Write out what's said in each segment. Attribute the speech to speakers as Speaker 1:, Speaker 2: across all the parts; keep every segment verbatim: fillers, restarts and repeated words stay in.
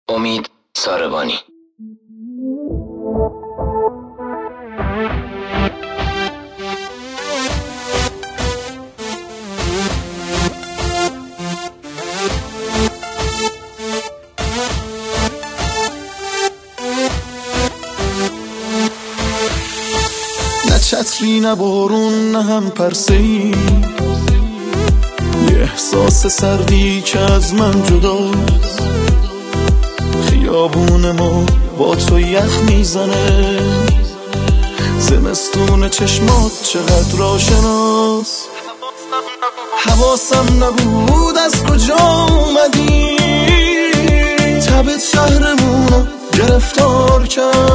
Speaker 1: امید ساربانی.
Speaker 2: نه چتری نه بارون نه هم پرسه‌ای، یه احساس سردی که از من جداست. خیابون ما با تو یخ میزنه، زمستون چشمات چقدر آشناست. حواسم نبود از کجا اومدی، تبت شهرمونو گرفتار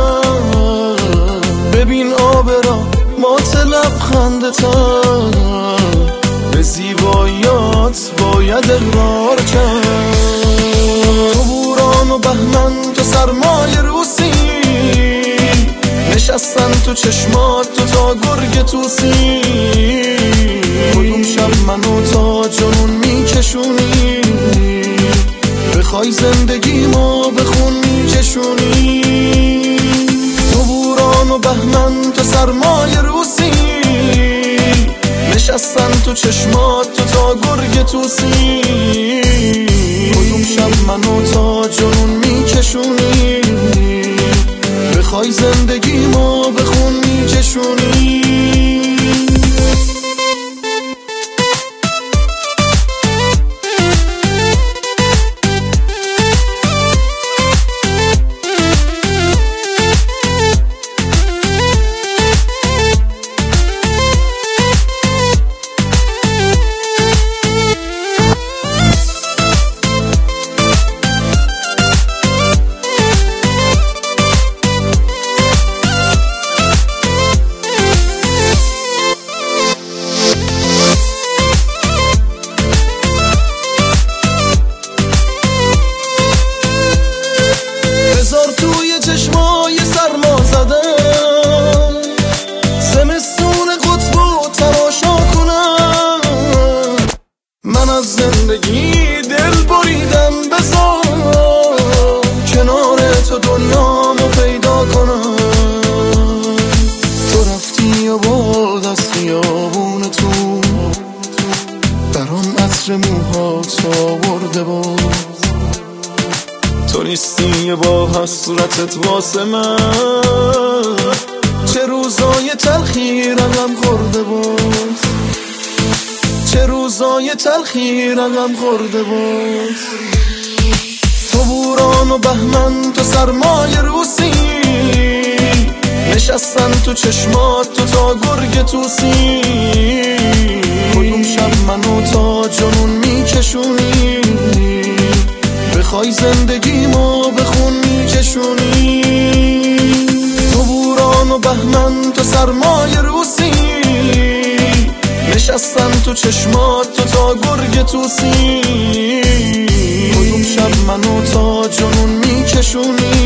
Speaker 2: کرد. ببین آب را مات لبخندتم، به زیباییات باید اقرار کرد. تو بوران و بهمن تو سرمای روسی، نشستن تو چشمات تو تا گرگ توسی. کدوم شب منو تا جنون میکشونی، بخوای زندگیمو به خون میکشونی. تو بوران و بهمن تو سرمای روسی، نشستن تو چشمات تو تا گرگ توسی. کدوم شب منو تا جنون میکشونی، بخوای زندگیمو به خون میکشونی. توی چشمای سرما زدم، زمستون قطبو تماشا کنم. من از زندگی دل بریدم، بذار کنار تو دنیامو پیدا کنم. تو رفتی و باد از خیابون تو، برام عطر موهات آورده باز. تو نیستی با حسرتت واسه من، چه روزای تلخی رقم خورده باز، چه روزای تلخی رقم خورده باز. تو بوران و بهمن تو سرمای روسی، نشستن تو چشمات تو تا گرگ توسی. کدوم شب منو تا جنون میکشونی، بخوای زندگیمو به خون میکشونی. تو بوران و بهمن تو سرمای روسی، نشستن تو چشمات تو تا گرگ توسی. کدوم شب منو تا جنون میکشونی،